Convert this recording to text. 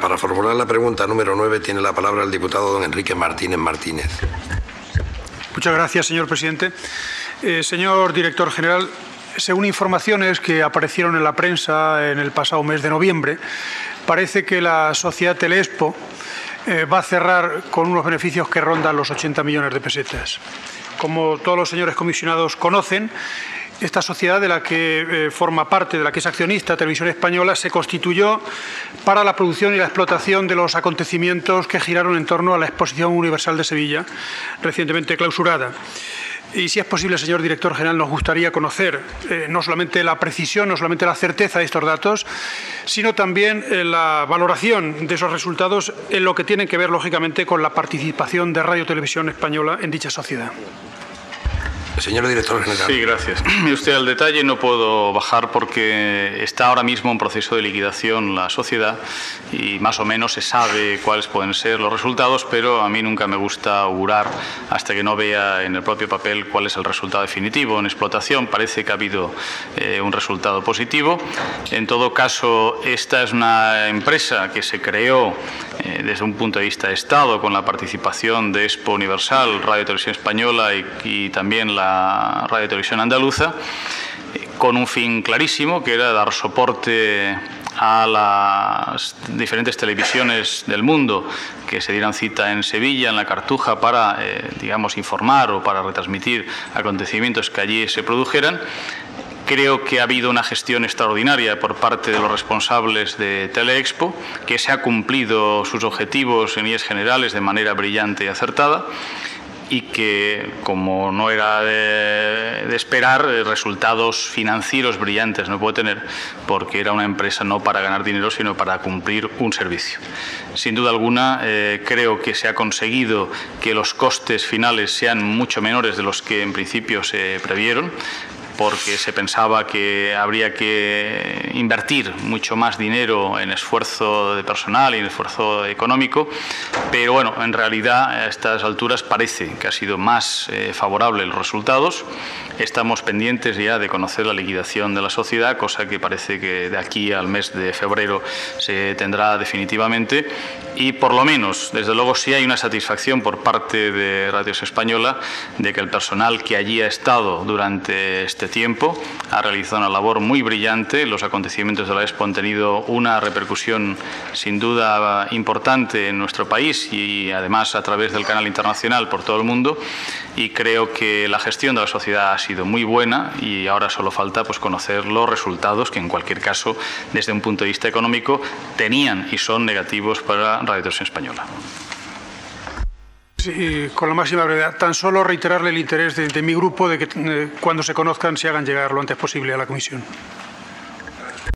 Para formular la pregunta número 9 tiene la palabra el diputado don Enrique Martínez Martínez. Muchas gracias, señor presidente. Señor director general, según informaciones que aparecieron en la prensa en el pasado mes de noviembre, parece que la sociedad Telexpo va a cerrar con unos beneficios que rondan los 80 millones de pesetas. Como todos los señores comisionados conocen, esta sociedad de la que forma parte, de la que es accionista, Televisión Española, se constituyó para la producción y la explotación de los acontecimientos que giraron en torno a la Exposición Universal de Sevilla, recientemente clausurada. Y si es posible, señor director general, nos gustaría conocer no solamente la precisión, no solamente la certeza de estos datos, sino también la valoración de esos resultados en lo que tienen que ver, lógicamente, con la participación de Radio Televisión Española en dicha sociedad. Señor director general. Sí, gracias. Usted al detalle no puedo bajar porque está ahora mismo en proceso de liquidación la sociedad y más o menos se sabe cuáles pueden ser los resultados, pero a mí nunca me gusta augurar hasta que no vea en el propio papel cuál es el resultado definitivo. En explotación parece que ha habido un resultado positivo. En todo caso, esta es una empresa que se creó desde un punto de vista de Estado con la participación de Expo Universal, Radio Televisión Española y también la Radio Televisión Andaluza, con un fin clarísimo, que era dar soporte a las diferentes televisiones del mundo que se dieran cita en Sevilla, en la Cartuja, para, digamos, informar o para retransmitir acontecimientos que allí se produjeran. Creo que ha habido una gestión extraordinaria por parte de los responsables de Telexpo, que se ha cumplido sus objetivos en líneas generales de manera brillante y acertada, y que, como no era de esperar, resultados financieros brillantes no puede tener, porque era una empresa no para ganar dinero, sino para cumplir un servicio. Sin duda alguna, creo que se ha conseguido que los costes finales sean mucho menores de los que en principio se previeron, porque se pensaba que habría que invertir mucho más dinero en esfuerzo de personal y en esfuerzo económico, pero bueno, en realidad a estas alturas parece que ha sido más favorable los resultados. Estamos pendientes ya de conocer la liquidación de la sociedad, cosa que parece que de aquí al mes de febrero se tendrá definitivamente, y por lo menos, desde luego, sí hay una satisfacción por parte de Radio Española de que el personal que allí ha estado durante este tiempo ha realizado una labor muy brillante. Los acontecimientos de la Expo han tenido una repercusión sin duda importante en nuestro país y además a través del canal internacional por todo el mundo, y creo que la gestión de la sociedad ha sido muy buena y ahora solo falta pues conocer los resultados, que en cualquier caso desde un punto de vista económico tenían y son negativos para Radio Televisión Española. Sí, con la máxima brevedad. Tan solo reiterarle el interés de mi grupo de que cuando se conozcan se hagan llegar lo antes posible a la comisión.